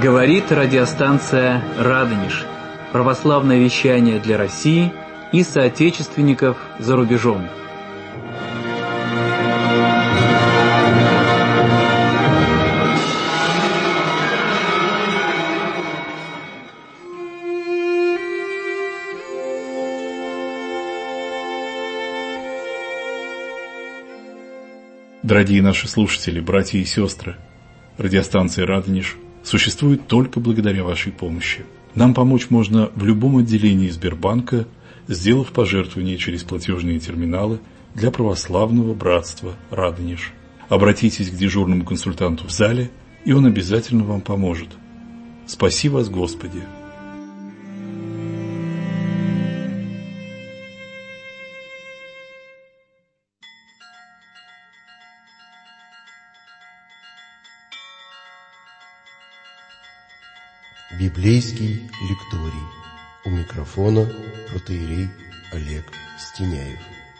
Говорит радиостанция «Радонеж». Православное вещание для России и соотечественников за рубежом. Дорогие наши слушатели, братья и сестры, радиостанция «Радонеж» существует только благодаря вашей помощи. Нам помочь можно в любом отделении Сбербанка, сделав пожертвование через платежные терминалы для православного братства «Радонеж». Обратитесь к дежурному консультанту в зале, и он обязательно вам поможет. Спаси вас, Господи! Библейский лекторий. У микрофона протоиерей Олег Стеняев.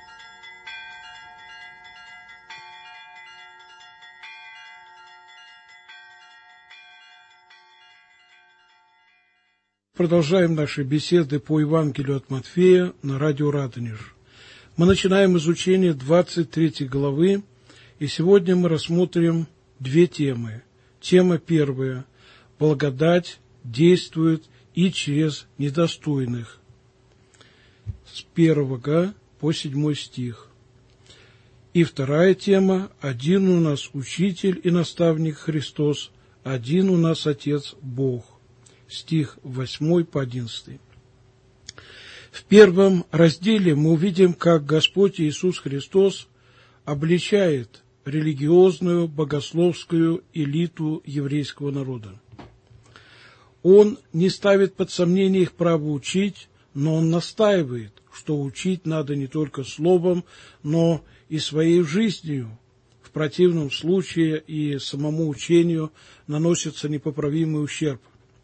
Продолжаем наши беседы по Евангелию от Матфея на радио «Радонеж». Мы начинаем изучение 23 главы, и сегодня мы рассмотрим две темы. Тема первая – благодать действует и через недостойных. С 1 по 7 стих. И вторая тема – один у нас учитель и наставник Христос, один у нас Отец Бог. Стих 8 по 11. В первом разделе мы увидим, как Господь Иисус Христос обличает религиозную, богословскую элиту еврейского народа. Он не ставит под сомнение их право учить, но он настаивает, что учить надо не только словом, но и своей жизнью. В противном случае и самому учению наносится непоправимый ущерб.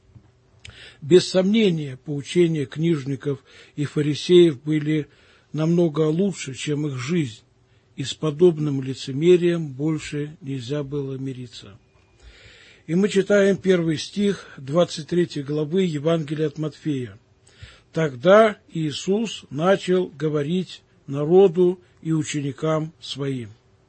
Без сомнения, поучения книжников и фарисеев были намного лучше, чем их жизнь, и с подобным лицемерием больше нельзя было мириться. И мы читаем 1 стих 23 главы Евангелия от Матфея. «Тогда Иисус начал говорить народу и ученикам своим».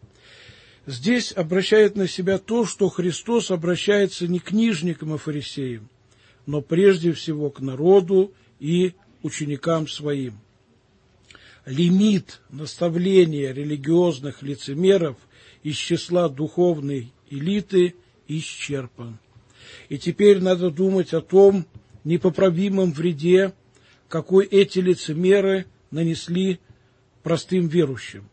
Здесь обращает на себя то, что Христос обращается не к книжникам и фарисеям, но прежде всего к народу и ученикам своим. Лимит наставления религиозных лицемеров из числа духовной элиты исчерпан. И теперь надо думать о том непоправимом вреде, какой эти лицемеры нанесли простым верующим.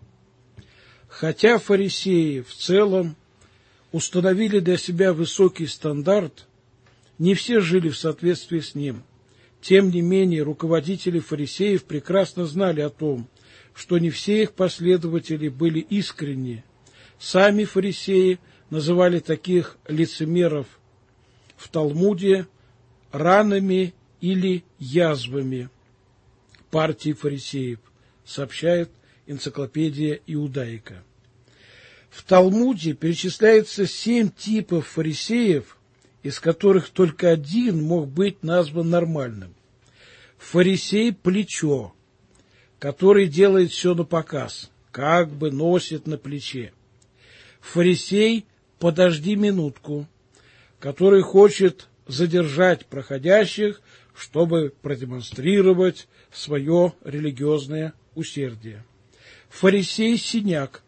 Хотя фарисеи в целом установили для себя высокий стандарт, не все жили в соответствии с ним. Тем не менее, руководители фарисеев прекрасно знали о том, что не все их последователи были искренни. Сами фарисеи называли таких лицемеров в Талмуде ранами или язвами партии фарисеев, сообщает энциклопедия Иудаика. В Талмуде перечисляется 7 типов фарисеев, из которых только один мог быть назван нормальным. Фарисей – плечо, который делает все на показ, как бы носит на плече. Фарисей – подожди минутку, который хочет задержать проходящих, чтобы продемонстрировать свое религиозное усердие. Фарисей – синяк,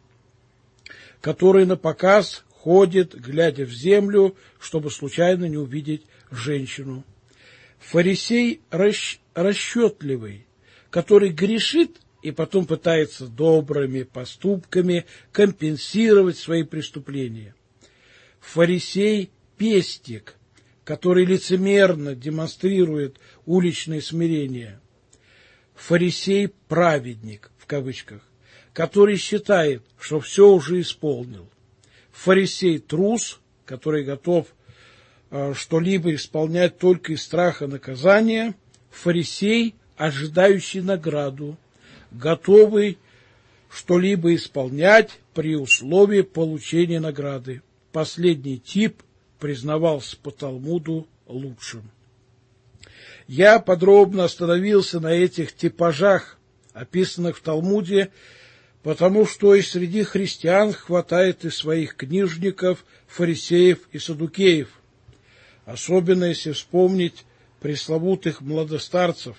который на показ ходит, глядя в землю, чтобы случайно не увидеть женщину. Фарисей расчетливый, который грешит и потом пытается добрыми поступками компенсировать свои преступления. Фарисей – пестик, который лицемерно демонстрирует уличное смирение. Фарисей – праведник, в кавычках, который считает, что все уже исполнил. Фарисей – трус, который готов что-либо исполнять только из страха наказания. Фарисей – ожидающий награду, готовый что-либо исполнять при условии получения награды. Последний тип признавался по Талмуду лучшим. Я подробно остановился на этих типажах, описанных в Талмуде, потому что и среди христиан хватает и своих книжников, фарисеев и саддукеев, особенно если вспомнить пресловутых младостарцев.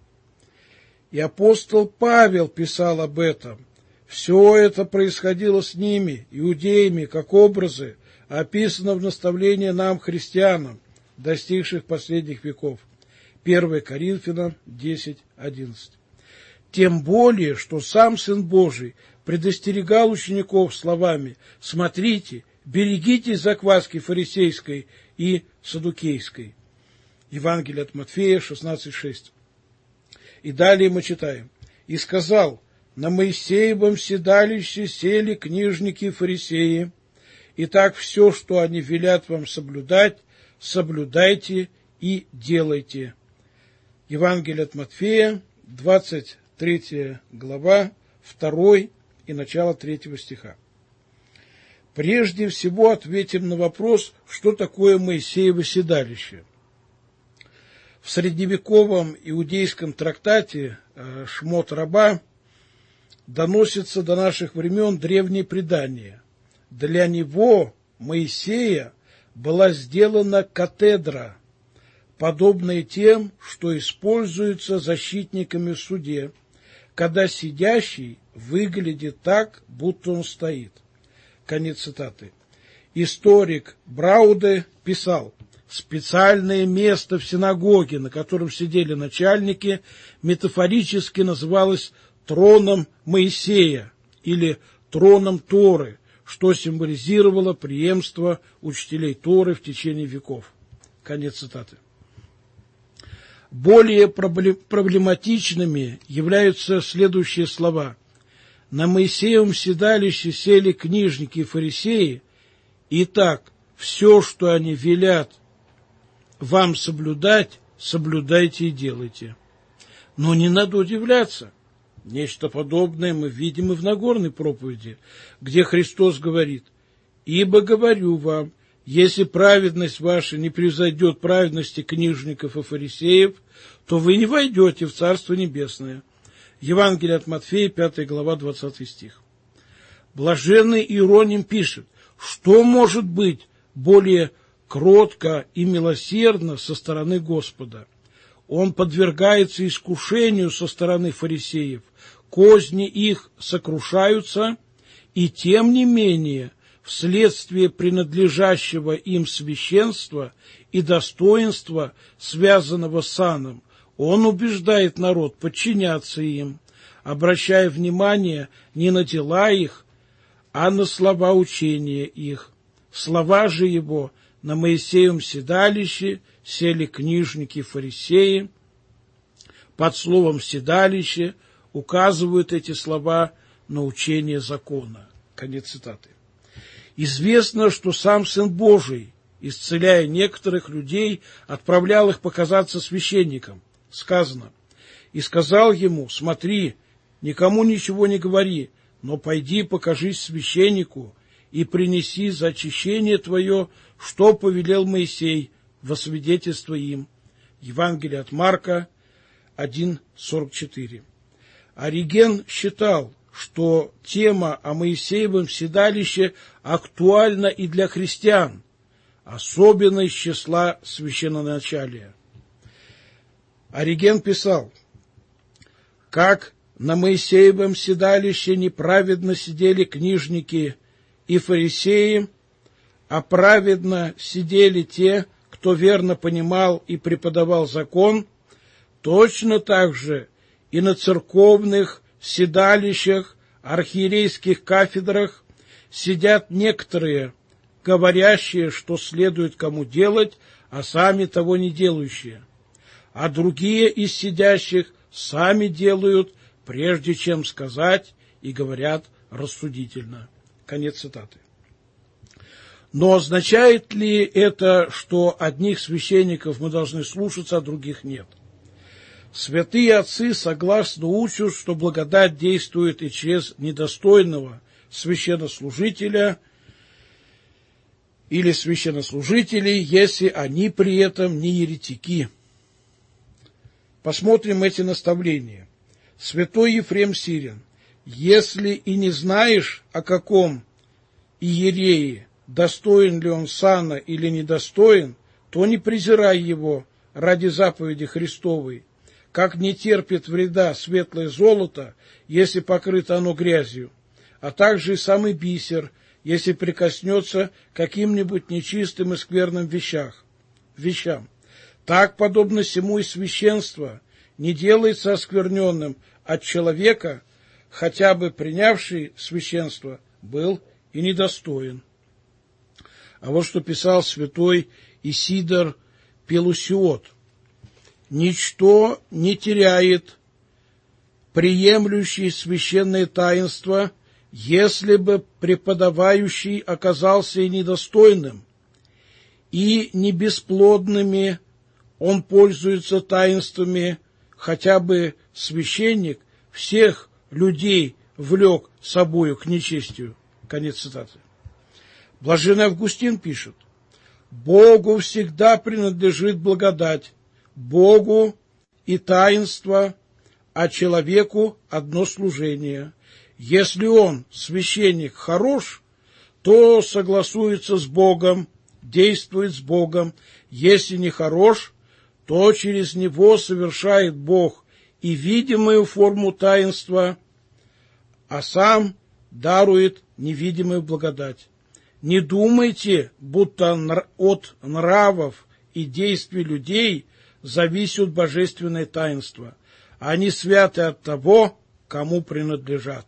И апостол Павел писал об этом. Все это происходило с ними, иудеями, как образы, описано в наставлении нам, христианам, достигших последних веков. 1 Коринфянам 10:11. Тем более, что сам Сын Божий предостерегал учеников словами: «Смотрите, берегитесь закваски фарисейской и саддукейской». Евангелие от Матфея 16:6. И далее мы читаем: «И сказал: на Моисеевом седалище сели книжники и фарисеи. Итак, все, что они велят вам соблюдать, соблюдайте и делайте». Евангелие от Матфея, 23 глава, 2 и начало 3 стиха. Прежде всего ответим на вопрос, что такое Моисеево седалище. В средневековом иудейском трактате «Шмот раба» доносится до наших времен древнее предание. Для него, Моисея, была сделана катедра, подобная тем, что используется защитниками в суде, когда сидящий выглядит так, будто он стоит. Конец цитаты. Историк Брауде писал: специальное место в синагоге, на котором сидели начальники, метафорически называлось троном Моисея или троном Торы, что символизировало преемство учителей Торы в течение веков. Конец цитаты. Более проблематичными являются следующие слова: «На Моисеевом седалище сели книжники и фарисеи, итак, все, что они велят вам соблюдать, соблюдайте и делайте». Но не надо удивляться. Нечто подобное мы видим и в Нагорной проповеди, где Христос говорит: «Ибо говорю вам, если праведность ваша не превзойдет праведности книжников и фарисеев, то вы не войдете в Царство Небесное». Евангелие от Матфея, 5 глава, 20 стих. Блаженный Иероним пишет: что может быть более кротко и милосердно со стороны Господа? Он подвергается искушению со стороны фарисеев, козни их сокрушаются, и тем не менее, вследствие принадлежащего им священства и достоинства, связанного с саном, он убеждает народ подчиняться им, обращая внимание не на дела их, а на слова учения их. Слова же его: на Моисеевом седалище сели книжники и фарисеи. Под словом «седалище» указывают эти слова на учение закона. Конец цитаты. Известно, что сам Сын Божий, исцеляя некоторых людей, отправлял их показаться священникам. Сказано: «И сказал ему: смотри, никому ничего не говори, но пойди покажись священнику и принеси за очищение твое, что повелел Моисей, во свидетельство им». Евангелие от Марка 1:44. Ориген считал, что тема о Моисеевом седалище актуальна и для христиан, особенно из числа священноначалия. Ориген писал: «Как на Моисеевом седалище неправедно сидели книжники и фарисеи, а праведно сидели те, кто верно понимал и преподавал закон, точно так же и на церковных седалищах, архиерейских кафедрах сидят некоторые, говорящие, что следует кому делать, а сами того не делающие, а другие из сидящих сами делают, прежде чем сказать, и говорят рассудительно». Конец цитаты. Но означает ли это, что одних священников мы должны слушаться, а других нет? Святые отцы согласно учат, что благодать действует и через недостойного священнослужителя, или священнослужителей, если они при этом не еретики. Посмотрим эти наставления. Святой Ефрем Сирин: если и не знаешь, о каком иерее, достоин ли он сана или недостоин, то не презирай его ради заповеди Христовой, как не терпит вреда светлое золото, если покрыто оно грязью, а также и самый бисер, если прикоснется к каким-нибудь нечистым и скверным вещам. Так, подобно сему и священство не делается оскверненным от человека, хотя бы принявший священство был и недостоин. А вот что писал святой Исидор Пелусиот: «Ничто не теряет приемлющий священное таинство, если бы преподавающий оказался и недостойным, и не бесплодными он пользуется таинствами, хотя бы священник всех людей влек собою к нечестию». Конец цитаты. Блаженный Августин пишет: «Богу всегда принадлежит благодать, Богу и таинство, а человеку одно служение. Если он, священник, хорош, то согласуется с Богом, действует с Богом. Если не хорош, то через него совершает Бог и видимую форму таинства, а сам дарует невидимую благодать. Не думайте, будто от нравов и действий людей зависит божественное таинство. Они святы от того, кому принадлежат».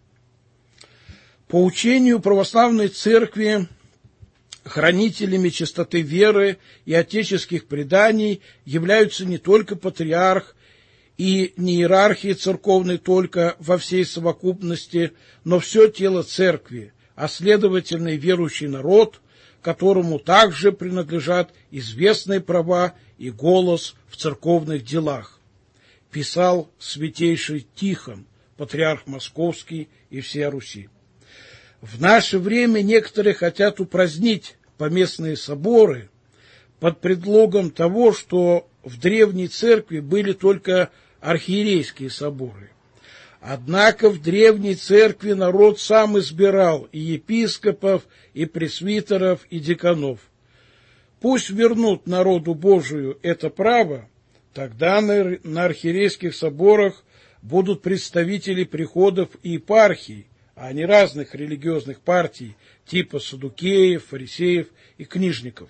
По учению православной церкви хранителями чистоты веры и отеческих преданий являются не только патриарх и не иерархия церковной только во всей совокупности, но все тело церкви, а следовательно и верующий народ, которому также принадлежат известные права и голос в церковных делах, писал святейший Тихон, патриарх Московский и всея Руси. В наше время некоторые хотят упразднить поместные соборы под предлогом того, что в древней церкви были только архиерейские соборы. Однако в древней церкви народ сам избирал и епископов, и пресвитеров, и деканов. Пусть вернут народу Божию это право, тогда на архиерейских соборах будут представители приходов и епархий, а не разных религиозных партий, типа саддукеев, фарисеев и книжников.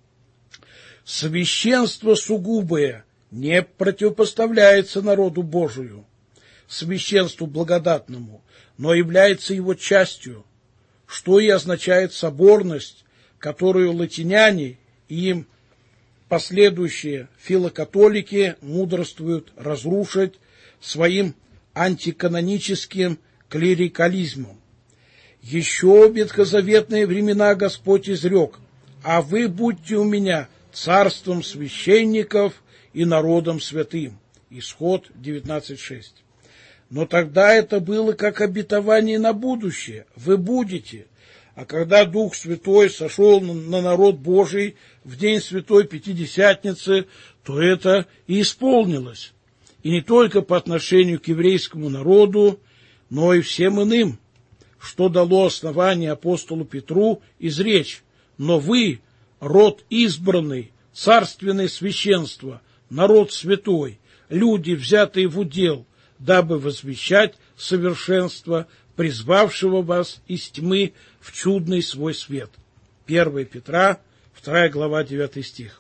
Священство сугубое не противопоставляется народу Божию, священству благодатному, но является его частью, что и означает соборность, которую латиняне и им последующие филокатолики мудрствуют разрушить своим антиканоническим клерикализмом. Еще в ветхозаветные времена Господь изрек: «А вы будьте у меня царством священников и народом святым». Исход 19:6. Но тогда это было как обетование на будущее. Вы будете. А когда Дух Святой сошел на народ Божий в день Святой Пятидесятницы, то это и исполнилось. И не только по отношению к еврейскому народу, но и всем иным, что дало основание апостолу Петру изречь: «Но вы, род избранный, царственное священство, народ святой, люди, взятые в удел, дабы возвещать совершенство, призвавшего вас из тьмы в чудный свой свет». 1 Петра, 2 глава, 9 стих.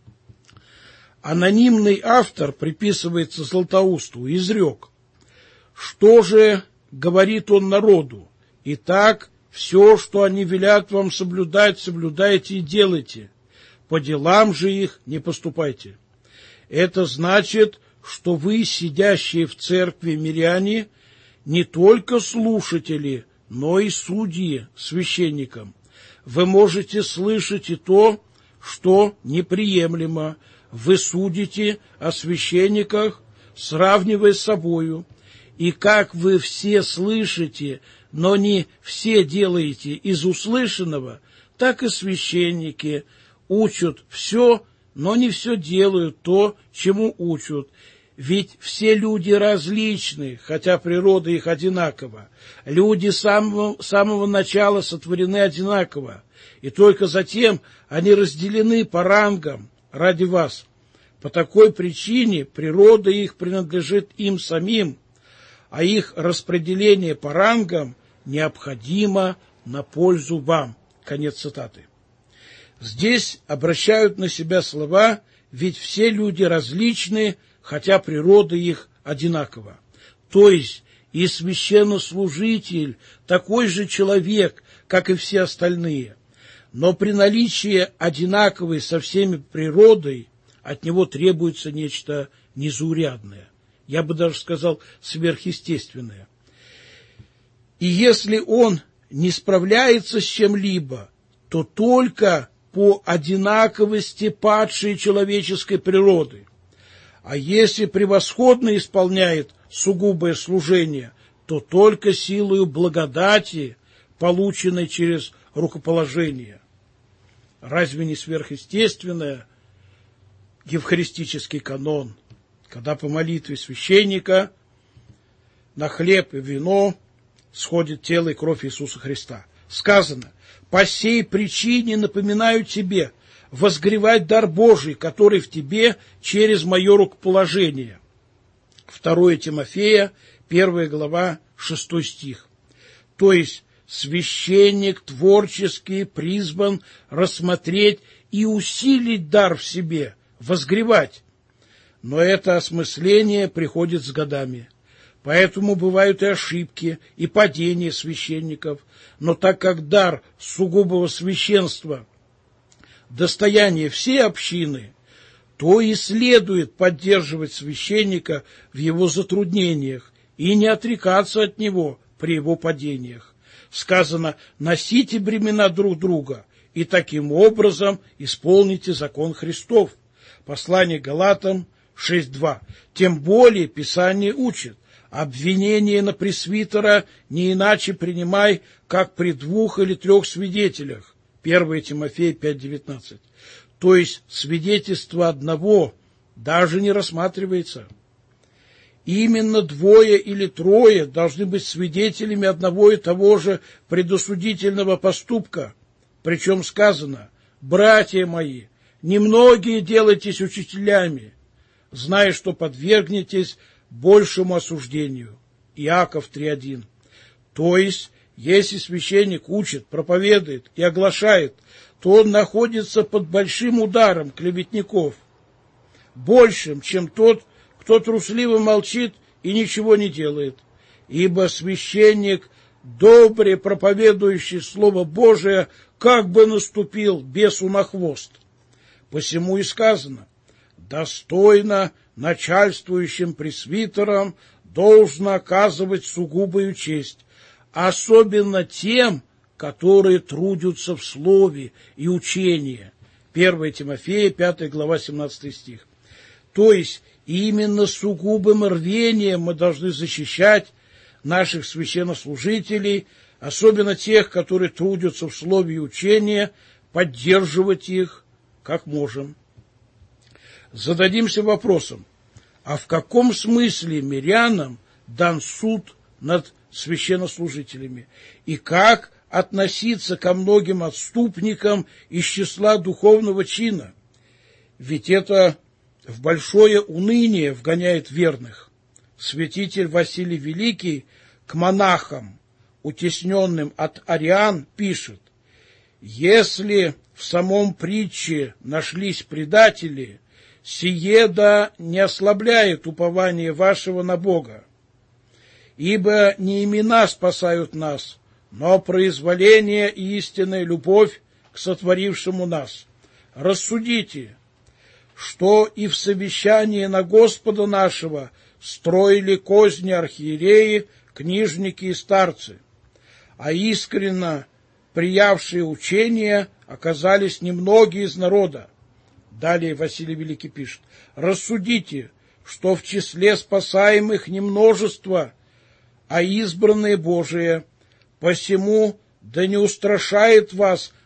Анонимный автор приписывается Златоусту, изрек: «Что же говорит он народу? Итак, все, что они велят вам соблюдать, соблюдайте и делайте. По делам же их не поступайте». Это значит, что вы, сидящие в церкви миряне, не только слушатели, но и судьи священникам. Вы можете слышать и то, что неприемлемо. Вы судите о священниках, сравнивая с собою. И как вы все слышите, но не все делаете из услышанного, так и священники учат все, но не все делают то, чему учат. Ведь все люди различны, хотя природа их одинакова. Люди с самого начала сотворены одинаково, и только затем они разделены по рангам ради вас. По такой причине природа их принадлежит им самим, а их распределение по рангам необходимо на пользу вам. Конец цитаты. Здесь обращают на себя слова «ведь все люди различны, хотя природа их одинакова». То есть и священнослужитель такой же человек, как и все остальные. Но при наличии одинаковой со всеми природой от него требуется нечто незаурядное. Я бы даже сказал сверхъестественное. И если он не справляется с чем-либо, то только по одинаковости падшей человеческой природы. А если превосходно исполняет сугубое служение, то только силою благодати, полученной через рукоположение. Разве не сверхъестественное евхаристический канон, когда по молитве священника на хлеб и вино сходит тело и кровь Иисуса Христа? Сказано: «По сей причине напоминаю тебе возгревать дар Божий, который в тебе через мое рукоположение». 2 Тимофея, 1 глава, 6 стих. То есть священник творчески призван рассмотреть и усилить дар в себе, возгревать. Но это осмысление приходит с годами. Поэтому бывают и ошибки, и падения священников. Но так как дар сугубого священства – достояние всей общины, то и следует поддерживать священника в его затруднениях и не отрекаться от него при его падениях. Сказано: «Носите бремена друг друга, и таким образом исполните закон Христов». Послание Галатам 6:2. Тем более Писание учит: обвинение на пресвитера не иначе принимай, как при 2 или 3 свидетелях. 1 Тимофея 5:19. То есть свидетельство одного даже не рассматривается. Именно 2 или 3 должны быть свидетелями одного и того же предосудительного поступка. Причем сказано: «Братья мои, немногие делайтесь учителями, зная, что подвергнетесь большему осуждению». Иаков 3:1. То есть, если священник учит, проповедует и оглашает, то он находится под большим ударом клеветников, большим, чем тот, кто трусливо молчит и ничего не делает. Ибо священник, добре проповедующий Слово Божие, как бы наступил бесу на хвост. Посему и сказано: достойно начальствующим пресвитерам должно оказывать сугубую честь, особенно тем, которые трудятся в слове и учении. 1 Тимофея, 5 глава, 17 стих. То есть именно сугубым рвением мы должны защищать наших священнослужителей, особенно тех, которые трудятся в слове и учении, поддерживать их как можем. Зададимся вопросом: а в каком смысле мирянам дан суд над священнослужителями? И как относиться ко многим отступникам из числа духовного чина? Ведь это в большое уныние вгоняет верных. Святитель Василий Великий к монахам, утесненным от ариан, пишет: «Если в самом притче нашлись предатели, сие да не ослабляет упование вашего на Бога. Ибо не имена спасают нас, но произволение и истинная любовь к сотворившему нас. Рассудите, что и в совещании на Господа нашего строили козни архиереи, книжники и старцы, а искренно приявшие учение оказались немногие из народа». Далее Василий Великий пишет: «Рассудите, что в числе спасаемых не множество, а избранные Божие. Посему да не устрашает вас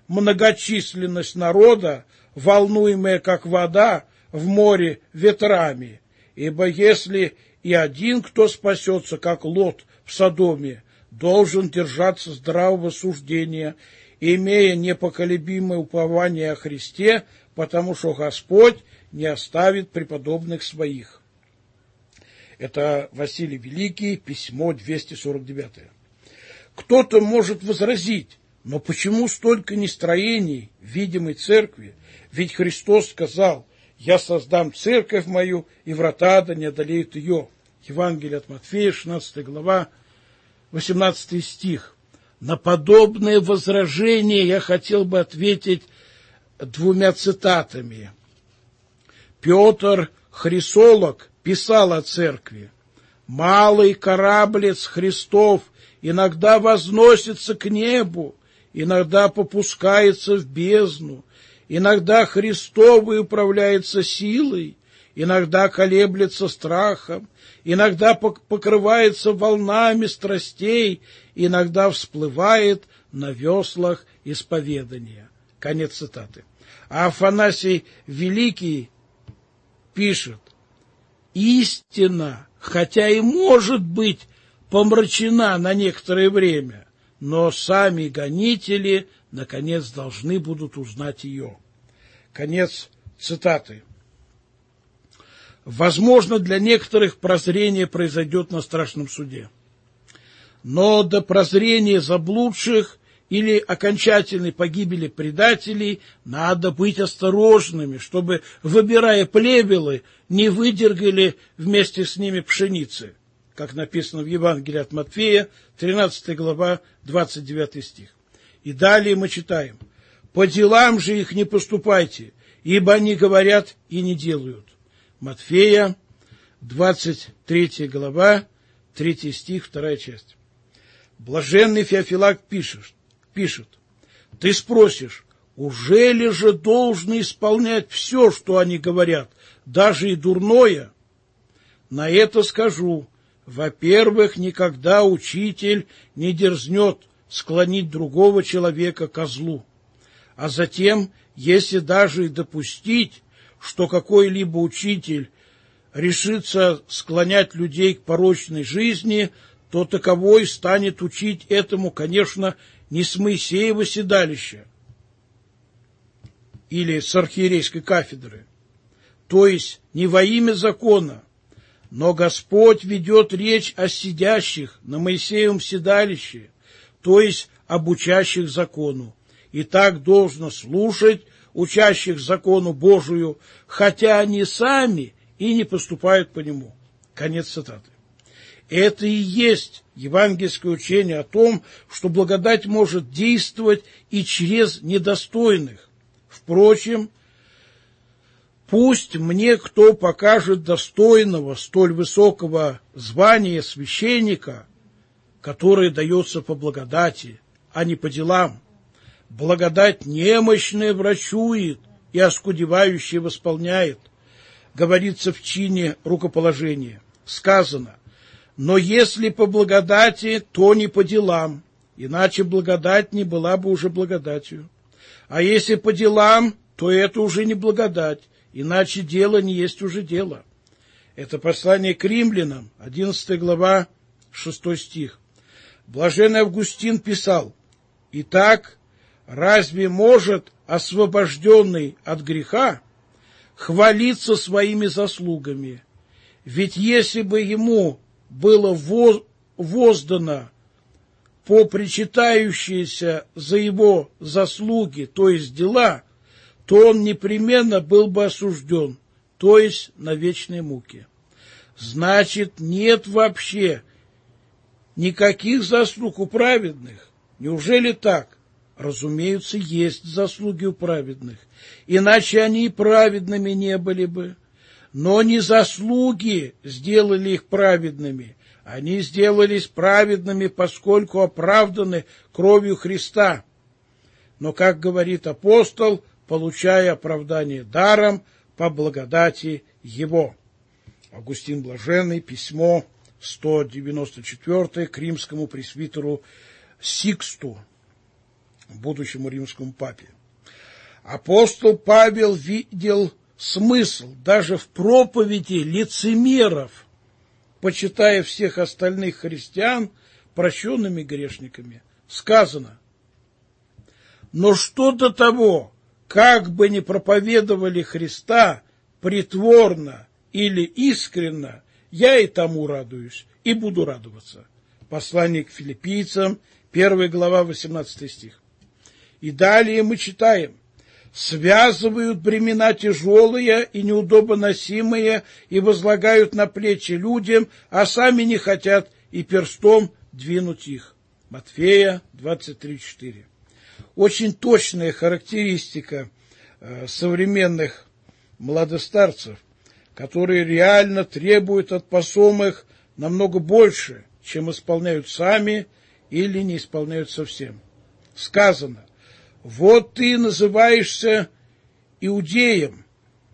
многочисленность народа, волнуемая, как вода, в море ветрами. Ибо если и один, кто спасется, как Лот в Содоме, должен держаться здравого суждения, имея непоколебимое упование о Христе, потому что Господь не оставит преподобных своих». Это Василий Великий, письмо 249. Кто-то может возразить: но почему столько нестроений в видимой церкви? Ведь Христос сказал: «Я создам церковь мою, и врата ада не одолеют ее». Евангелие от Матфея, 16 глава, 18 стих. На подобное возражение я хотел бы ответить двумя цитатами. Петр Хрисолог писал о церкви: «Малый кораблец Христов иногда возносится к небу, иногда попускается в бездну, иногда Христовый управляется силой, иногда колеблется страхом, иногда покрывается волнами страстей, иногда всплывает на веслах исповедания». Конец цитаты. А Афанасий Великий пишет: «Истина, хотя и может быть помрачена на некоторое время, но сами гонители, наконец, должны будут узнать ее». Конец цитаты. Возможно, для некоторых прозрение произойдет на страшном суде. Но до прозрения заблудших или окончательной погибели предателей надо быть осторожными, чтобы, выбирая плевелы, не выдергали вместе с ними пшеницы, как написано в Евангелии от Матфея, 13 глава, 29 стих. И далее мы читаем: «По делам же их не поступайте, ибо они говорят и не делают». Матфея, 23 глава, 3 стих, 2 часть. Блаженный Феофилак пишет: «Ты спросишь, ужели же должны исполнять все, что они говорят, даже и дурное?» На это скажу: во-первых, никогда учитель не дерзнет склонить другого человека ко злу. А затем, если даже и допустить, что какой-либо учитель решится склонять людей к порочной жизни, то таковой станет учить этому, конечно, не с Моисеева седалища или с архиерейской кафедры, то есть не во имя закона, но Господь ведет речь о сидящих на Моисеевом седалище, то есть об учащих закону. И так должно слушать учащих закону Божию, хотя они сами и не поступают по нему». Конец цитаты. Это и есть евангельское учение о том, что благодать может действовать и через недостойных. Впрочем, пусть мне кто покажет достойного столь высокого звания священника, которое дается по благодати, а не по делам. Благодать немощная врачует и оскудевающее восполняет, говорится в чине рукоположения. Сказано: «Но если по благодати, то не по делам, иначе благодать не была бы уже благодатью. А если по делам, то это уже не благодать, иначе дело не есть уже дело». Это послание к римлянам, 11 глава, 6 стих. Блаженный Августин писал: «Итак, разве может освобожденный от греха хвалиться своими заслугами? Ведь если бы ему было воздано по причитающейся за его заслуги, то есть дела, то он непременно был бы осужден, то есть на вечные муки». Значит, нет вообще никаких заслуг у праведных. Неужели так? Разумеется, есть заслуги у праведных, иначе они и праведными не были бы. Но не заслуги сделали их праведными, они сделались праведными, поскольку оправданы кровью Христа. Но, как говорит апостол, получая оправдание даром по благодати Его. Августин Блаженный, письмо 194 к римскому пресвитеру Сиксту. будущему римскому папе. Апостол Павел видел смысл даже в проповеди лицемеров, почитая всех остальных христиан прощенными грешниками. Сказано: но что до того, как бы ни проповедовали Христа притворно или искренно, я и тому радуюсь, и буду радоваться. Послание к филиппийцам, 1 глава, 18 стих. И далее мы читаем: связывают бремена тяжелые и неудобоносимые и возлагают на плечи людям, а сами не хотят и перстом двинуть их. Матфея 23:4. Очень точная характеристика современных младостарцев, которые реально требуют от посомых намного больше, чем исполняют сами или не исполняют совсем. Сказано: вот ты называешься иудеем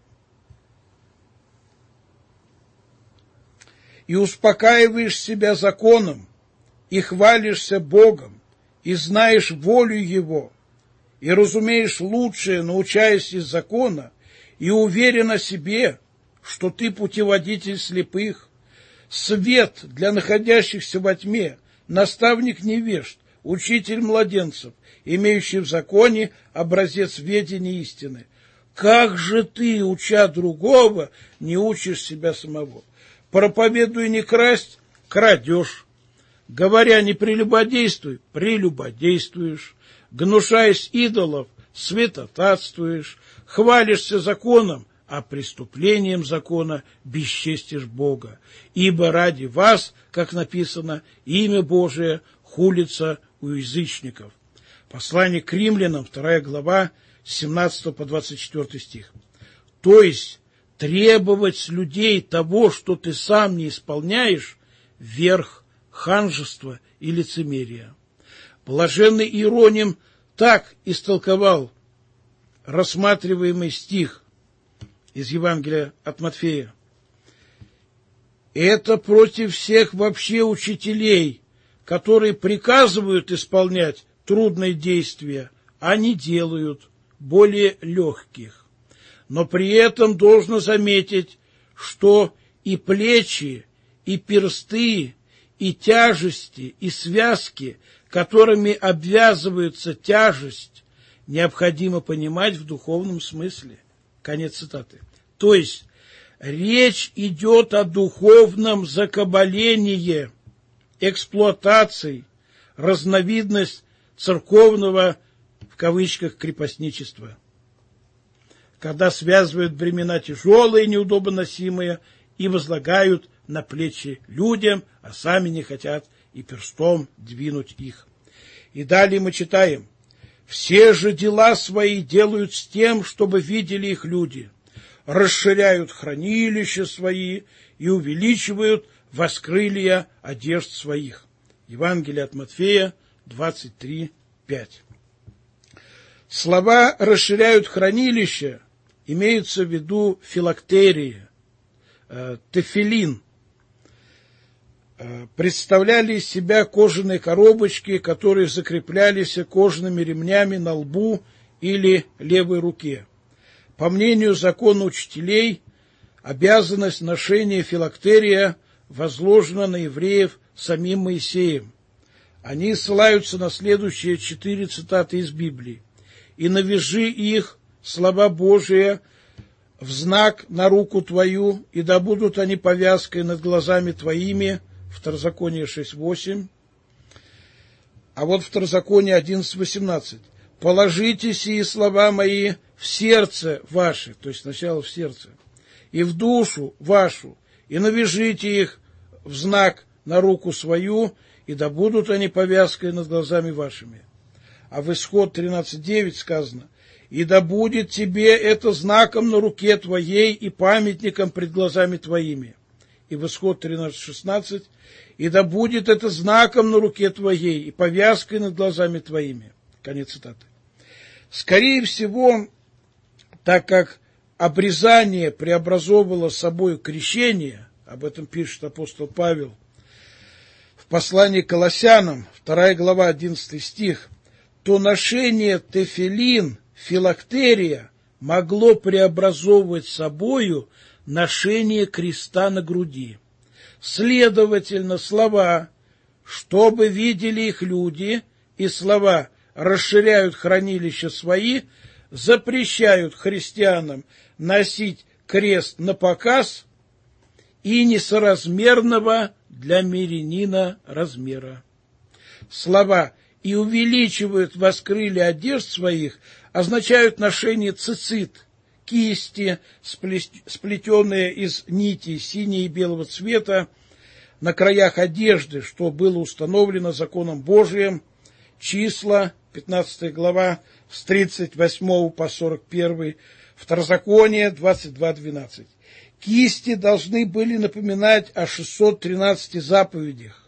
и успокаиваешь себя законом, и хвалишься Богом, и знаешь волю Его, и разумеешь лучшее, научаясь из закона, и уверен о себе, что ты путеводитель слепых, свет для находящихся во тьме, наставник невежд, учитель младенцев, имеющий в законе образец ведения истины. Как же ты, уча другого, не учишь себя самого? Проповедуя не красть, крадешь. Говоря не прелюбодействуй, прелюбодействуешь. Гнушаясь идолов, святотатствуешь. Хвалишься законом, а преступлением закона бесчестишь Бога. Ибо ради вас, как написано, имя Божие хулится у язычников. Послание к римлянам, 2 глава, с 17 по 24 стих. То есть требовать с людей того, что ты сам не исполняешь, верх ханжества и лицемерия. Блаженный Иероним так истолковал рассматриваемый стих из Евангелия от Матфея. Это против всех вообще учителей, которые приказывают исполнять трудные действия, а не делают более легких. Но при этом должно заметить, что и плечи, и персты, и тяжести, и связки, которыми обвязывается тяжесть, необходимо понимать в духовном смысле. Конец цитаты. То есть речь идет о духовном закабалении, эксплуатации, разновидность церковного, в кавычках, крепостничества. Когда связывают бремена тяжелые, неудобоносимые и возлагают на плечи людям, а сами не хотят и перстом двинуть их. И далее мы читаем: все же дела свои делают с тем, чтобы видели их люди, расширяют хранилища свои и увеличивают воскрылья одежд своих. Евангелие от Матфея 23:5. Слова «расширяют хранилища» имеются в виду филактерии, тефилин. Представляли из себя кожаные коробочки, которые закреплялись кожаными ремнями на лбу или левой руке. По мнению закона учителей, обязанность ношения филактерия возложена на евреев самим Моисеем. Они ссылаются на следующие 4 цитаты из Библии. «И навяжи их, слова Божия, в знак на руку твою, и да будут они повязкой над глазами твоими». Второзаконие 6:8. А вот Второзаконие 11:18. «Положите сии слова мои в сердце ваше», то есть сначала в сердце, «и в душу вашу, и навяжите их в знак на руку свою, и да будут они повязкой над глазами вашими». А в Исход 13:9 сказано: «И да будет тебе это знаком на руке твоей и памятником пред глазами твоими». И в Исход 13:16: «И да будет это знаком на руке твоей и повязкой над глазами твоими». Конец цитаты. Скорее всего, так как обрезание преобразовывало собой крещение, об этом пишет апостол Павел в послании к Колоссянам, 2 глава, 11 стих, что ношение тефилин, филактерия, могло преобразовывать собою ношение креста на груди. Следовательно, слова «чтобы видели их люди» и слова «расширяют хранилища свои» запрещают христианам носить крест на показ и несоразмерного для мирянина размера. Слова «и увеличивают воскрылья одежд своих» означают ношение цицит, кисти, сплетенные из нитей синего и белого цвета, на краях одежды, что было установлено законом Божиим, числа, 15 глава, с 38 по 41, Второзаконие, 22:12. Кисти должны были напоминать о 613 заповедях.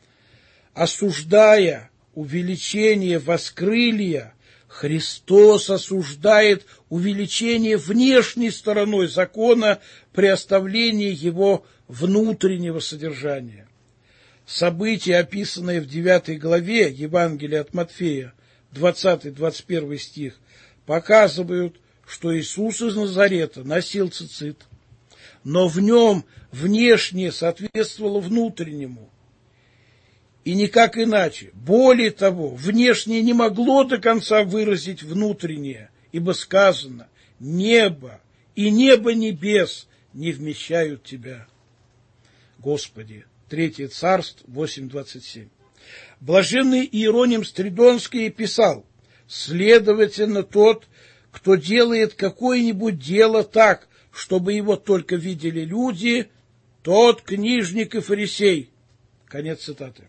Осуждая увеличение воскрылья, Христос осуждает увеличение внешней стороной закона при оставлении его внутреннего содержания. События, описанные в 9 главе Евангелия от Матфея, 20-21 стих, показывают, что Иисус из Назарета носил цицит, но в нем внешнее соответствовало внутреннему. И никак иначе. Более того, внешнее не могло до конца выразить внутреннее, ибо сказано: «Небо и небо небес не вмещают тебя, Господи». 3 Царств 8:27. Блаженный Иероним Стридонский писал: «Следовательно, тот, кто делает какое-нибудь дело так, чтобы его только видели люди, тот книжник и фарисей». Конец цитаты.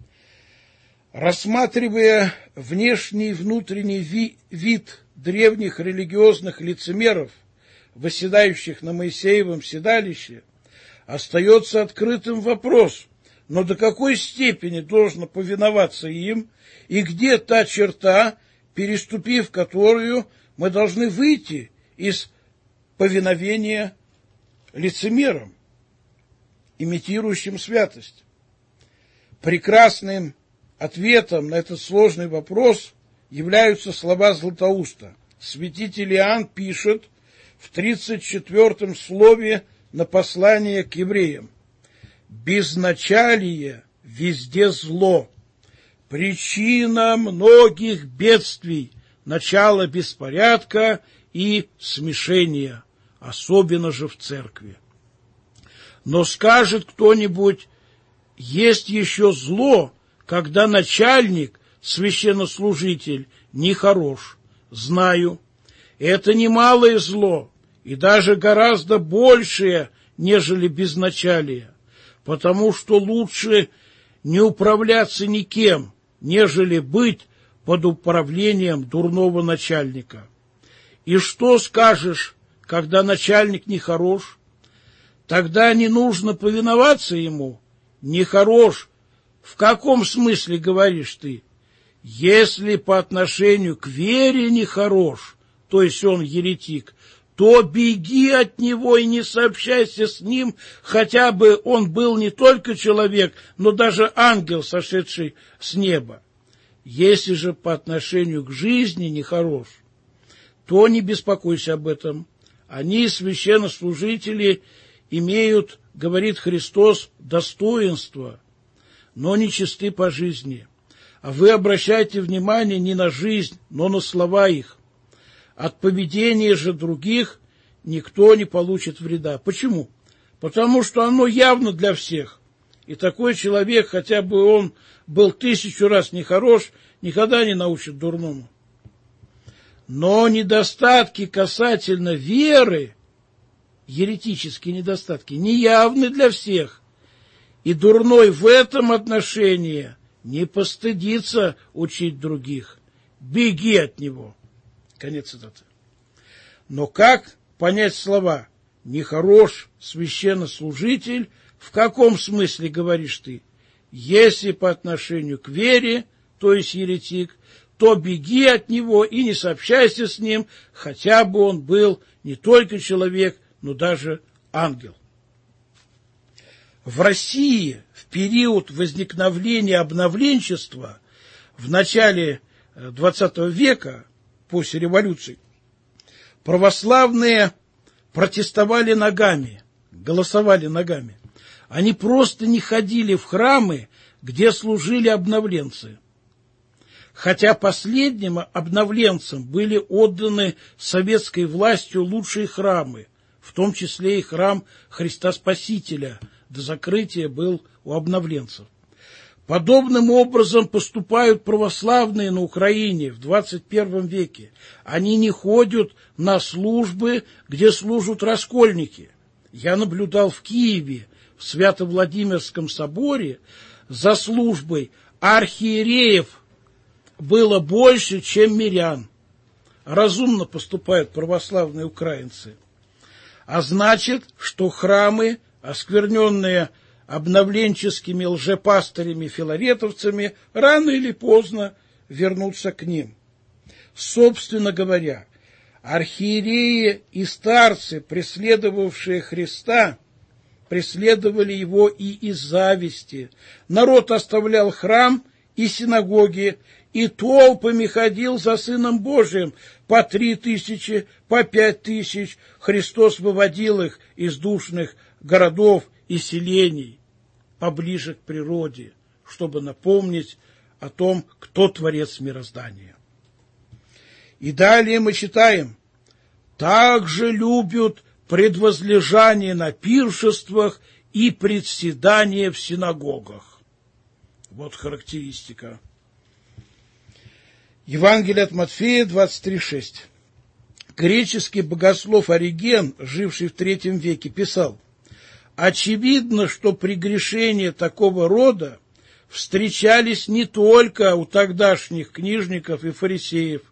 Рассматривая внешний и внутренний вид древних религиозных лицемеров, восседающих на Моисеевом седалище, остается открытым вопрос: но до какой степени должно повиноваться им, и где та черта, переступив которую мы должны выйти из повиновения лицемерам, имитирующим святость? Прекрасным ответом на этот сложный вопрос являются слова Златоуста. Святитель Иоанн пишет в 34-м слове на послание к евреям: «Безначалие везде зло, причина многих бедствий, начало беспорядка и смешения, особенно же в церкви». Но скажет кто-нибудь: есть еще зло, когда начальник, священнослужитель, нехорош. Знаю, это немалое зло, и даже гораздо большее, нежели безначалие, потому что лучше не управляться никем, нежели быть под управлением дурного начальника. И что скажешь, когда начальник нехорош? Тогда не нужно повиноваться ему. Нехорош. В каком смысле говоришь ты? Если по отношению к вере нехорош, то есть он еретик, то беги от него и не сообщайся с ним, хотя бы он был не только человек, но даже ангел, сошедший с неба. Если же по отношению к жизни нехорош, то не беспокойся об этом. Они, священнослужители, имеют, говорит Христос, достоинство, но не чисты по жизни. А вы обращайте внимание не на жизнь, но на слова их. От поведения же других никто не получит вреда. Почему? Потому что оно явно для всех. И такой человек, хотя бы он был 1000 раз нехорош, никогда не научит дурному. Но недостатки касательно веры, еретические недостатки, неявны для всех. И дурной в этом отношении не постыдится учить других. Беги от него. Конец цитаты. Но как понять слова «нехорош священнослужитель»? В каком смысле говоришь ты? Если по отношению к вере, то есть еретик, то беги от него и не сообщайся с ним, хотя бы он был не только человек, но даже ангел. В России в период возникновения обновленчества в начале XX века, после революции, православные протестовали ногами, голосовали ногами. Они просто не ходили в храмы, где служили обновленцы. Хотя последним обновленцам были отданы советской властью лучшие храмы, в том числе и храм Христа Спасителя, до закрытия был у обновленцев. Подобным образом поступают православные на Украине в 21 веке. Они не ходят на службы, где служат раскольники. Я наблюдал в Киеве, в Свято-Владимирском соборе, за службой архиереев было больше, чем мирян. Разумно поступают православные украинцы. А значит, что храмы, оскверненные обновленческими лжепастырями-филаретовцами, рано или поздно вернутся к ним. Собственно говоря, архиереи и старцы, преследовавшие Христа, преследовали его и из зависти. Народ оставлял храм и синагоги, и толпами ходил за Сыном Божиим, по 3000, по 5000. Христос выводил их из душных городов и селений поближе к природе, чтобы напомнить о том, кто Творец мироздания. И далее мы читаем: «Также любят предвозлежание на пиршествах и председание в синагогах». Вот характеристика. Евангелие от Матфея 23:6. Греческий богослов Ориген, живший в III веке, писал: «Очевидно, что прегрешения такого рода встречались не только у тогдашних книжников и фарисеев,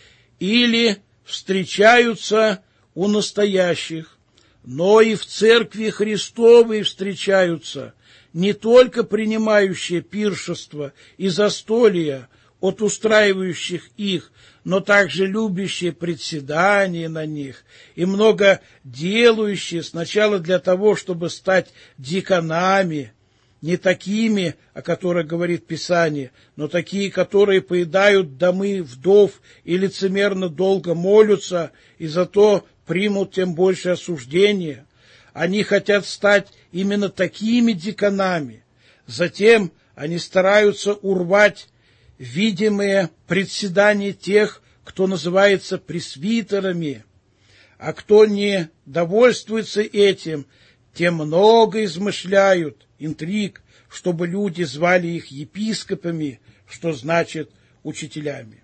или встречаются у настоящих, но и в Церкви Христовой встречаются не только принимающие пиршества и застолья от устраивающих их, но также любящие председание на них и много делающие сначала для того, чтобы стать диконами, не такими, о которых говорит Писание, но такие, которые поедают домы вдов и лицемерно долго молятся, и зато примут тем больше осуждения. Они хотят стать именно такими диконами. Затем они стараются урвать видимые председания тех, кто называется пресвитерами, а кто не довольствуется этим, те много измышляют интриг, чтобы люди звали их епископами, что значит учителями.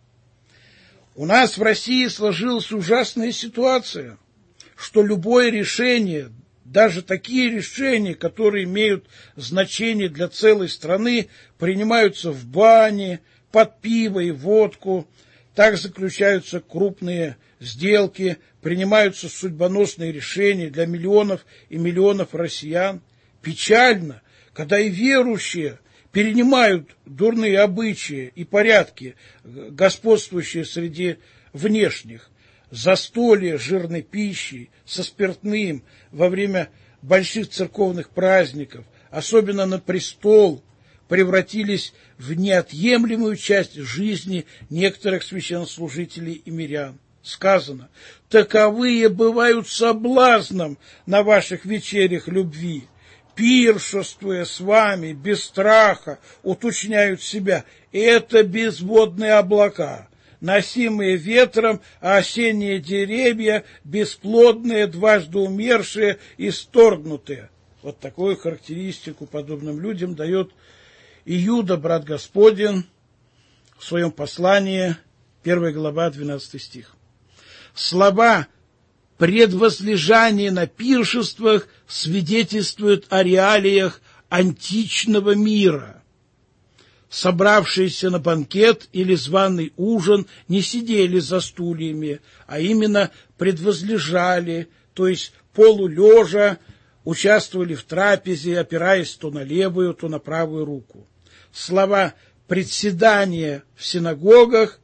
У нас в России сложилась ужасная ситуация, что любое решение, даже такие решения, которые имеют значение для целой страны, принимаются в бане, под пиво и водку. Так заключаются крупные сделки, принимаются судьбоносные решения для миллионов и миллионов россиян. Печально, когда и верующие перенимают дурные обычаи и порядки, господствующие среди внешних. Застолье с жирной пищей, со спиртным во время больших церковных праздников, особенно на престол, превратились в неотъемлемую часть жизни некоторых священнослужителей и мирян. Сказано: таковые бывают соблазном на ваших вечерях любви, пиршествуя с вами без страха, уточняют себя. Это безводные облака, носимые ветром, а осенние деревья, бесплодные, дважды умершие, исторгнутые. Вот такую характеристику подобным людям дает Иуда, брат Господень, в своем послании, 1 глава, 12 стих. Слова «предвозлежание на пиршествах» свидетельствуют о реалиях античного мира. Собравшиеся на банкет или званый ужин не сидели за стульями, а именно предвозлежали, то есть полулежа, участвовали в трапезе, опираясь то на левую, то на правую руку. Слова «председание» в синагогах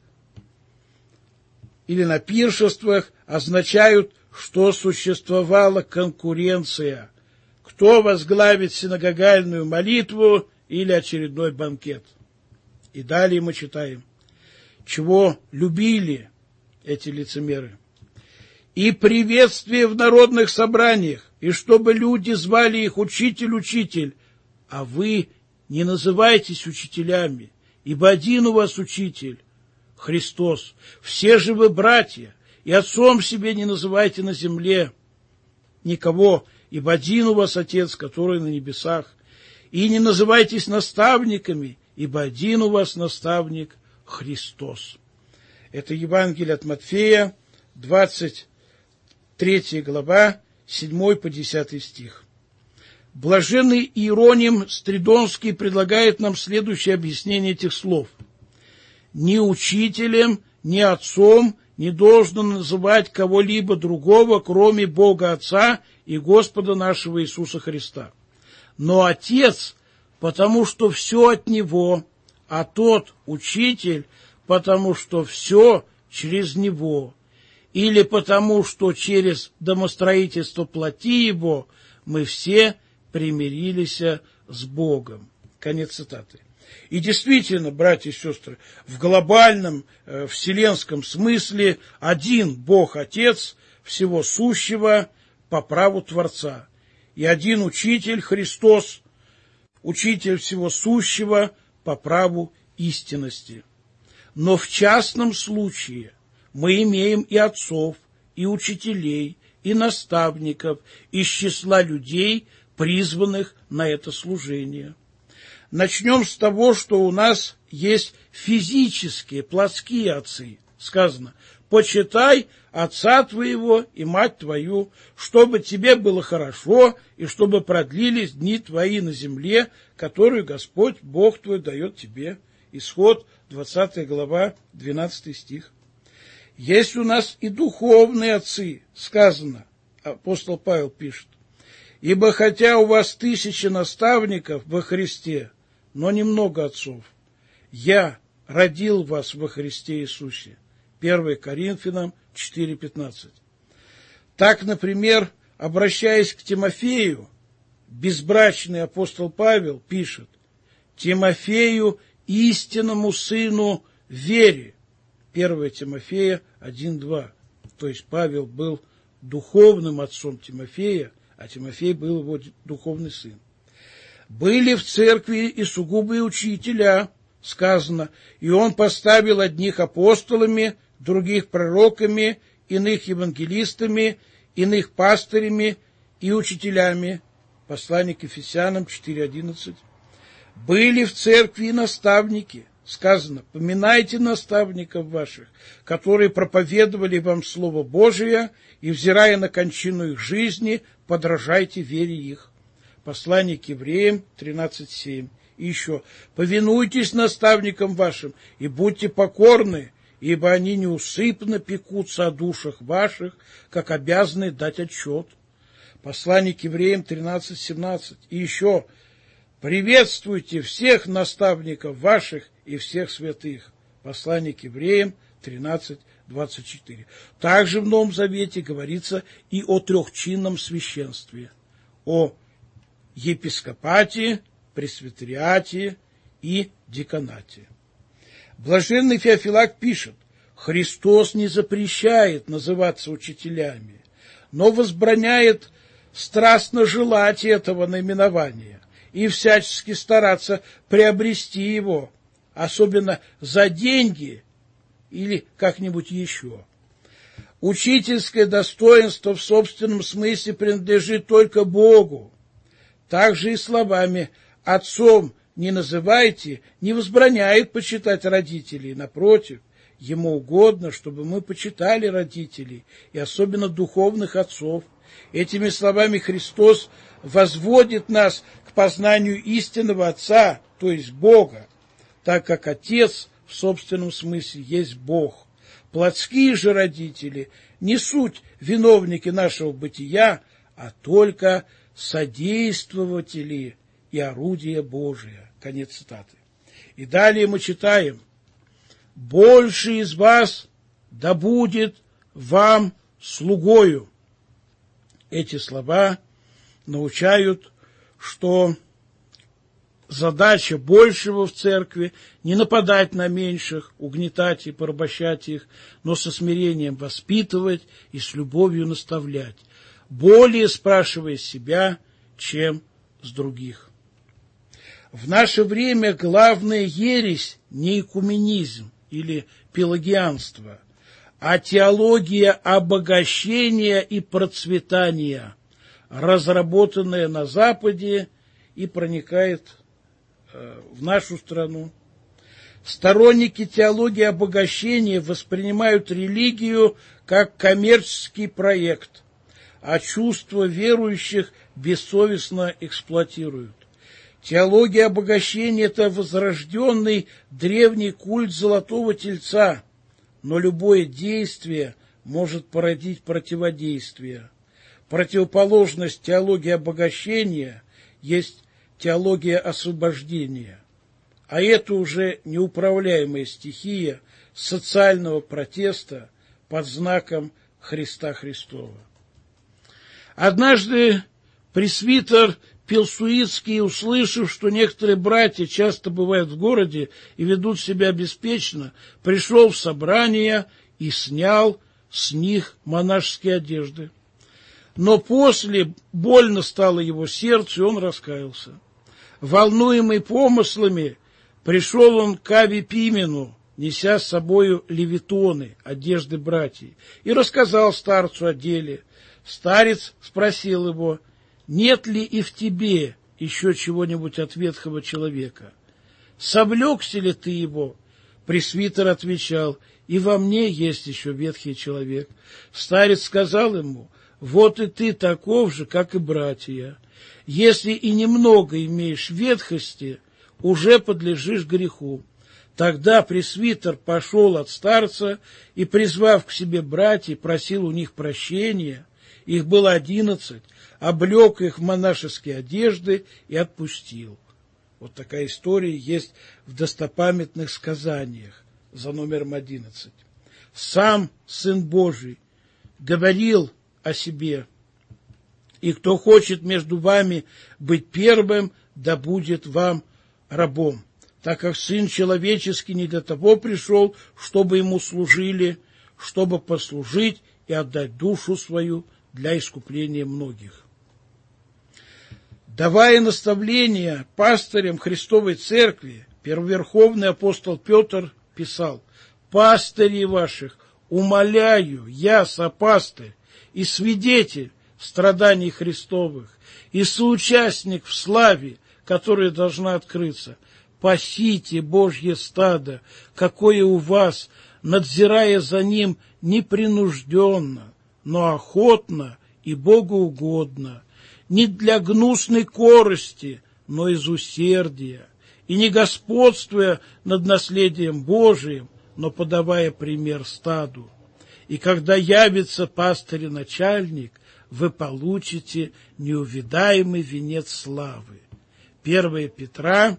или на пиршествах означают, что существовала конкуренция. Кто возглавит синагогальную молитву или очередной банкет? И далее мы читаем: чего любили эти лицемеры. И приветствие в народных собраниях, и чтобы люди звали их учитель, учитель, а вы не называйтесь учителями, ибо один у вас учитель, Христос. Все же вы братья, и отцом себе не называйте на земле никого, ибо один у вас Отец, который на небесах. И не называйтесь наставниками, ибо один у вас наставник Христос. Это Евангелие от Матфея, 23 глава, 7 по 10 стих. Блаженный Иероним Стридонский предлагает нам следующее объяснение этих слов. Ни учителем, ни отцом не должно называть кого-либо другого, кроме Бога Отца и Господа нашего Иисуса Христа. Но Отец, потому что все от Него, а тот Учитель, потому что все через Него, или потому что через домостроительство плоти Его мы все примирились с Богом. Конец цитаты. И действительно, братья и сестры, в глобальном вселенском смысле один Бог Отец всего сущего по праву Творца, и один Учитель Христос, Учитель всего сущего по праву истинности. Но в частном случае мы имеем и отцов, и учителей, и наставников из числа людей, призванных на это служение. Начнем с того, что у нас есть физические, плотские отцы. Сказано: «Почитай отца твоего и мать твою, чтобы тебе было хорошо, и чтобы продлились дни твои на земле, которую Господь Бог твой дает тебе». Исход, 20 глава, 12 стих. Есть у нас и духовные отцы. Сказано, апостол Павел пишет: «Ибо хотя у вас 1000 наставников во Христе, но немного отцов, я родил вас во Христе Иисусе». 1 Коринфянам 4:15. Так, например, обращаясь к Тимофею, безбрачный апостол Павел пишет: «Тимофею, истинному сыну в вере». 1 Тимофея 1:2. То есть Павел был духовным отцом Тимофея, а Тимофей был его духовный сын. Были в церкви и сугубые учителя, сказано, и он поставил одних апостолами, других пророками, иных евангелистами, иных пастырями и учителями. Послание к Ефесянам 4:11. Были в церкви и наставники, сказано, поминайте наставников ваших, которые проповедовали вам Слово Божие, и, взирая на кончину их жизни, подражайте вере их. Послание к Евреям 13:7. И еще: повинуйтесь наставникам вашим и будьте покорны, ибо они неусыпно пекутся о душах ваших, как обязаны дать отчет. Послание к Евреям 13:17. И еще: приветствуйте всех наставников ваших и всех святых. Послание к Евреям 13:24. Также в Новом Завете говорится и о трехчинном священстве, о епископате, пресвитериате и деканате. Блаженный Феофилак пишет: Христос не запрещает называться учителями, но возбраняет страстно желать этого наименования и всячески стараться приобрести его, особенно за деньги или как-нибудь еще. Учительское достоинство в собственном смысле принадлежит только Богу. Также и словами «отцом не называйте» не возбраняет почитать родителей. Напротив, ему угодно, чтобы мы почитали родителей, и особенно духовных отцов. Этими словами Христос возводит нас к познанию истинного Отца, то есть Бога, так как Отец в собственном смысле есть Бог. Плотские же родители не суть виновники нашего бытия, а только содействователи и орудия Божия. Конец цитаты. И далее мы читаем: «Больше из вас да будет вам слугою». Эти слова научают, что задача большего в церкви – не нападать на меньших, угнетать и порабощать их, но со смирением воспитывать и с любовью наставлять, более спрашивая себя, чем с других. В наше время главная ересь не экуменизм или пелагианство, а теология обогащения и процветания, разработанная на Западе и проникает в нашу страну. Сторонники теологии обогащения воспринимают религию как коммерческий проект, а чувства верующих бессовестно эксплуатируют. Теология обогащения – это возрожденный древний культ золотого тельца, но любое действие может породить противодействие. Противоположность теологии обогащения есть теология освобождения, а это уже неуправляемая стихия социального протеста под знаком Христа Христова. Однажды пресвитер Пилсуицкий, услышав, что некоторые братья часто бывают в городе и ведут себя беспечно, пришел в собрание и снял с них монашеские одежды. Но после больно стало его сердцу, и он раскаялся. Волнуемый помыслами, пришел он к Аве Пимену, неся с собою левитоны, одежды братьев, и рассказал старцу о деле. Старец спросил его: «Нет ли и в тебе еще чего-нибудь от ветхого человека? Совлекся ли ты его?» Пресвитер отвечал: «И во мне есть еще ветхий человек». Старец сказал ему: «Вот и ты таков же, как и братья. Если и немного имеешь ветхости, уже подлежишь греху». Тогда пресвитер пошел от старца и, призвав к себе братьев, просил у них прощения. Их было 11, облег их в монашеские одежды и отпустил. Вот такая история есть в достопамятных сказаниях за номером 11. Сам Сын Божий говорил о себе: «И кто хочет между вами быть первым, да будет вам рабом, так как Сын Человеческий не для того пришел, чтобы ему служили, чтобы послужить и отдать душу свою для искупления многих». Давая наставления пастырям Христовой Церкви, первоверховный апостол Петр писал: «Пастырей ваших умоляю, я, сопастырь и свидетель страданий Христовых, и соучастник в славе, которая должна открыться, пасите Божье стадо, какое у вас, надзирая за ним непринужденно, но охотно и богоугодно, не для гнусной корысти, но из усердия, и не господствуя над наследием Божиим, но подавая пример стаду. И когда явится пастырь и начальник, вы получите неувидаемый венец славы». 1 Петра,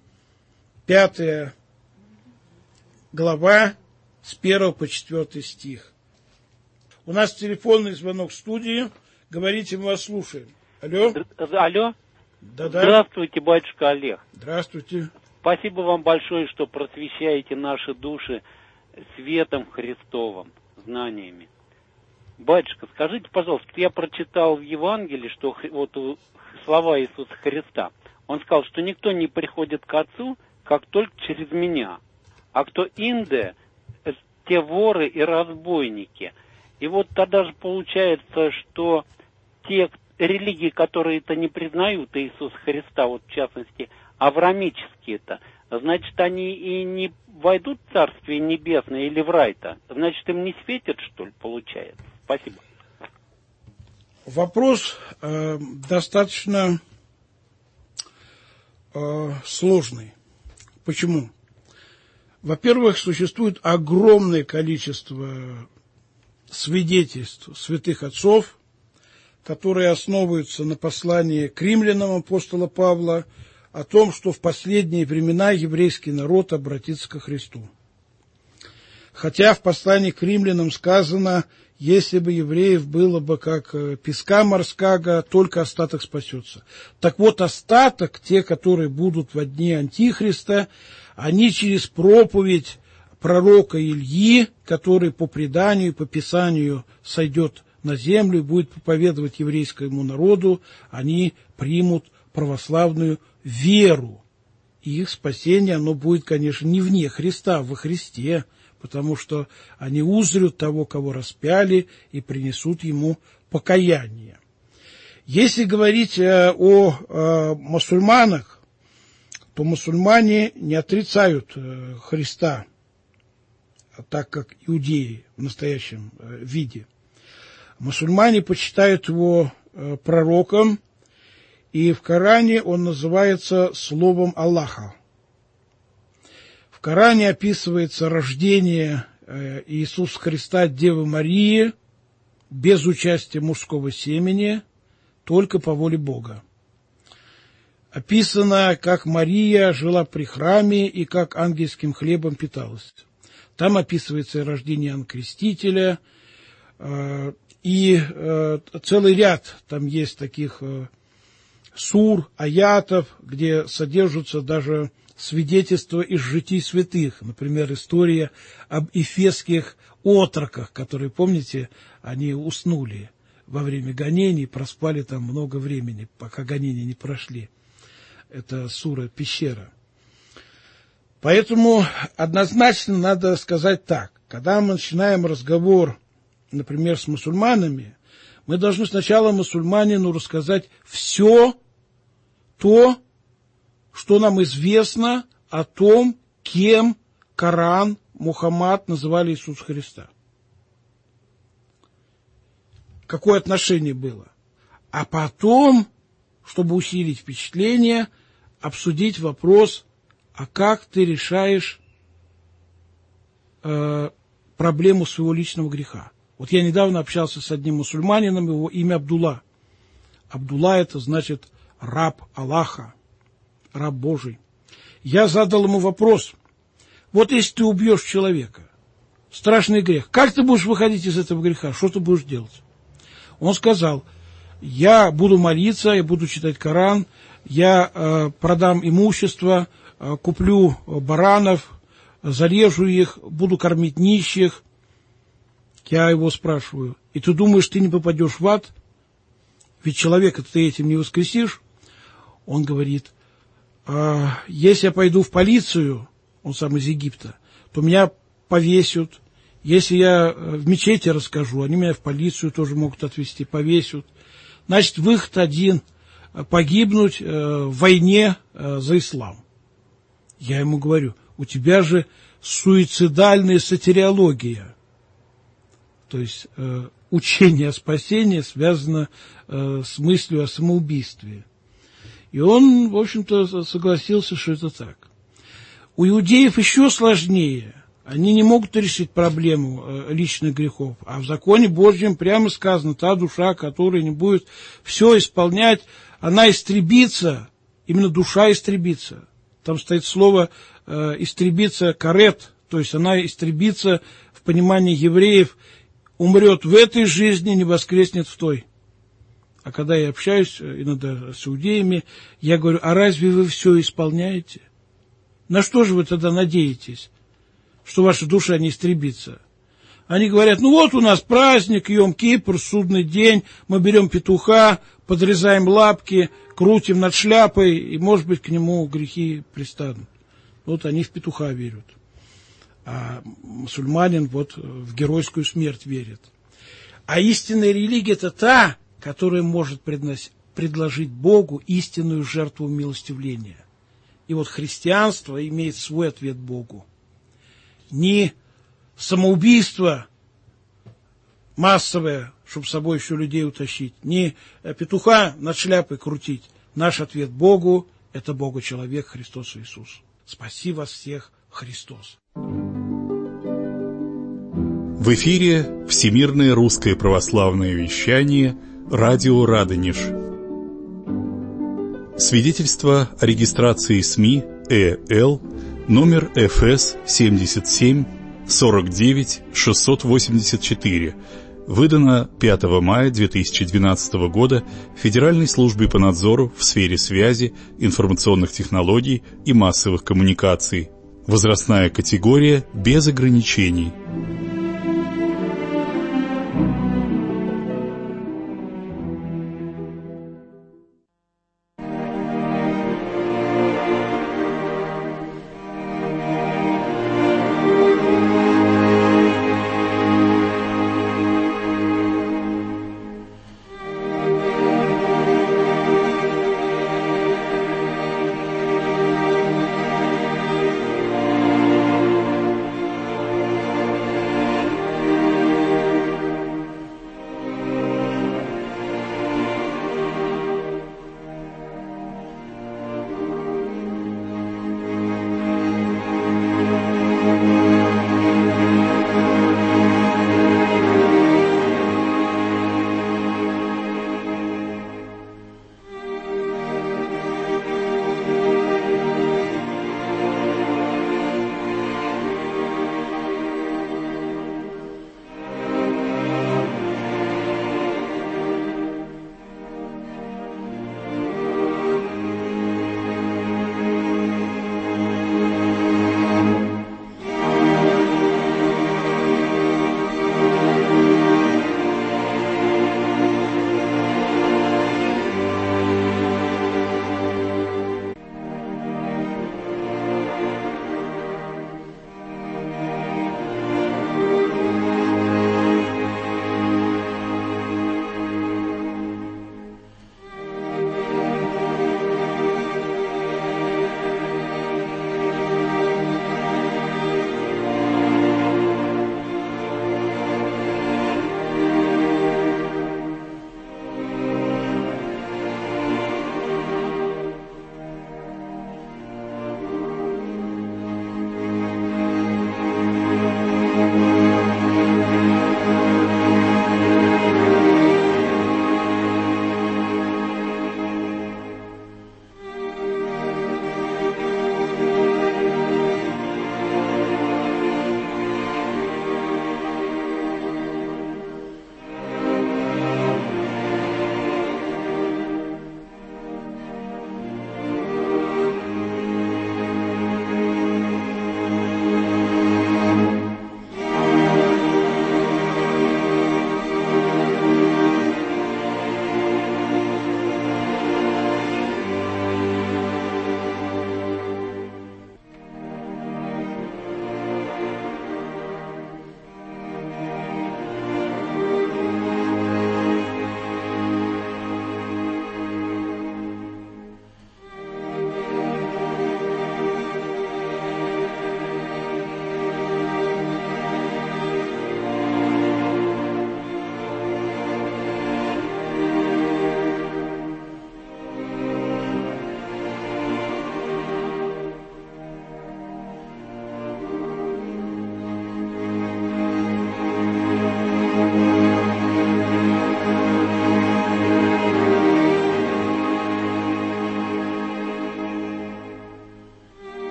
5 глава, с 1 по 4 стих. У нас телефонный звонок в студии. Говорите, мы вас слушаем. Алло? Алло? Да-да. Здравствуйте, батюшка Олег. Здравствуйте. Спасибо вам большое, что просвещаете наши души светом Христовым, знаниями. Батюшка, скажите, пожалуйста, я прочитал в Евангелии, что вот слова Иисуса Христа. Он сказал, что никто не приходит к Отцу, как только через меня. А кто инде, те воры и разбойники. И вот тогда же получается, что те религии, которые это не признают Иисуса Христа, вот в частности, авраамические-то, значит, они и не войдут в Царствие Небесное или в рай-то? Значит, им не светит, что ли, получается? Спасибо. Вопрос достаточно сложный. Почему? Во-первых, существует огромное количество свидетельств святых отцов, которые основываются на послании к римлянам апостола Павла о том, что в последние времена еврейский народ обратится ко Христу. Хотя в послании к римлянам сказано: если бы евреев было бы как песка морского, только остаток спасется. Так вот, остаток, те, которые будут во дни Антихриста, они через проповедь пророка Ильи, который по преданию, по Писанию сойдет на землю и будет проповедовать еврейскому народу, они примут православную веру. И их спасение, оно будет, конечно, не вне Христа, а во Христе, потому что они узрят того, кого распяли, и принесут ему покаяние. Если говорить о мусульманах, то мусульмане не отрицают Христа, так как иудеи в настоящем виде. Мусульмане почитают его пророком, и в Коране он называется словом Аллаха. В Коране описывается рождение Иисуса Христа от Девы Марии без участия мужского семени, только по воле Бога. Описано, как Мария жила при храме и как ангельским хлебом питалась. Там описывается рождение Иоанна Крестителя, и целый ряд там есть таких сур, аятов, где содержатся даже свидетельства из житий святых. Например, история об эфесских отроках, которые, помните, они уснули во время гонений, проспали там много времени, пока гонения не прошли. Это сура «Пещера». Поэтому однозначно надо сказать так. Когда мы начинаем разговор, например, с мусульманами, мы должны сначала мусульманину рассказать все то, что нам известно о том, кем Коран, Мухаммад называли Иисуса Христа. Какое отношение было. А потом, чтобы усилить впечатление, обсудить вопрос, а как ты решаешь проблему своего личного греха. Вот я недавно общался с одним мусульманином, его имя Абдулла. Абдулла — это значит раб Аллаха, раб Божий. Я задал ему вопрос. Вот если ты убьешь человека, страшный грех, как ты будешь выходить из этого греха? Что ты будешь делать? Он сказал, я буду молиться, я буду читать Коран, я продам имущество, куплю баранов, зарежу их, буду кормить нищих. Я его спрашиваю, и ты думаешь, ты не попадешь в ад? Ведь человека ты этим не воскресишь. Он говорит, если я пойду в полицию, он сам из Египта, то меня повесят. Если я в мечети расскажу, они меня в полицию тоже могут отвезти, повесят. Значит, выход один – погибнуть в войне за ислам. Я ему говорю, у тебя же суицидальная сатериология. То есть учение о спасении связано с мыслью о самоубийстве. И он, в общем-то, согласился, что это так. У иудеев еще сложнее. Они не могут решить проблему личных грехов. А в законе Божьем прямо сказано, та душа, которая не будет все исполнять, она истребится, именно душа истребится. Там стоит слово истребится карет, то есть она истребится в понимании евреев, умрет в этой жизни, не воскреснет в той. А когда я общаюсь иногда с иудеями, я говорю, а разве вы все исполняете? На что же вы тогда надеетесь, что ваша душа не истребится? Они говорят, ну вот у нас праздник, Йом-Кипр, судный день, мы берем петуха, подрезаем лапки, крутим над шляпой, и, может быть, к нему грехи пристанут. Вот они в петуха верят. А мусульманин вот в геройскую смерть верит. А истинная религия – это та, которая может предложить Богу истинную жертву умилостивления. И вот христианство имеет свой ответ Богу. Не самоубийство массовое, чтобы с собой еще людей утащить, не петуха над шляпой крутить. Наш ответ Богу – это Бога-человек Христос Иисус. Спаси вас всех, Христос. В эфире Всемирное русское православное вещание «Радио Радонеж». Свидетельство о регистрации СМИ ЭЛ номер ФС 77 49 684, выдано 5 мая 2012 года Федеральной службой по надзору в сфере связи, информационных технологий и массовых коммуникаций. Возрастная категория без ограничений.